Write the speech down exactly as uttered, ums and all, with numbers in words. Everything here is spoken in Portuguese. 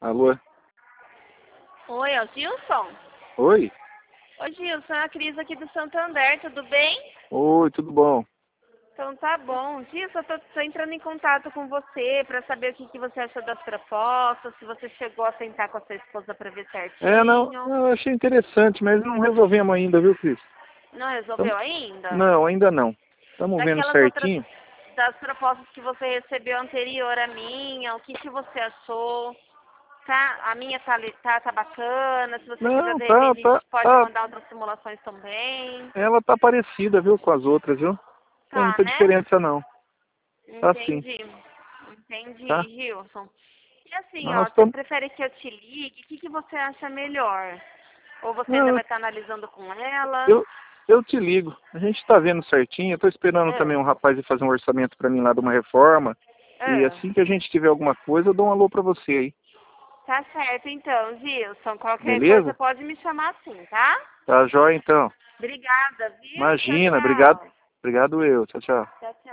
Alô? Oi, é o Gilson? Oi? Oi, Gilson, é a Cris aqui do Santander, tudo bem? Oi, tudo bom? Então tá bom. Gilson, eu tô, tô entrando em contato com você para saber o que, que você achou das propostas, se você chegou a sentar com a sua esposa para ver É, não, certinho. eu achei interessante, mas não resolvemos ainda, viu, Cris? Não Tamo- resolveu ainda? Não, ainda não. Estamos vendo Daquelas outras, certinho. das propostas que você recebeu anterior à minha, o que, que você achou? Tá, a minha tá, li- tá, tá bacana, se você quiser Não, de tá, repente a tá, gente pode tá. mandar outras simulações também. Ela tá parecida, viu, com as outras, viu? Não tem Tá, muita né? diferença, não. Tá sim, Entendi. Entendi, tá? Gilson. E assim, Mas ó, nós você estamos... prefere que eu te ligue? O que, que você acha melhor? Ou você ainda Não, vai estar analisando com ela? eu, eu te ligo. A gente tá vendo certinho. Eu tô esperando também Ah, um rapaz ir fazer um orçamento pra mim lá de uma reforma. E ah. assim que a gente tiver alguma coisa, eu dou um alô pra você aí. Tá certo então, Gilson. Qualquer coisa Beleza? pode me chamar assim, tá? Tá jóia, então. Obrigada, viu? Tchau, Imagina, obrigado. tchau. Obrigado eu. Tchau, tchau. Tchau,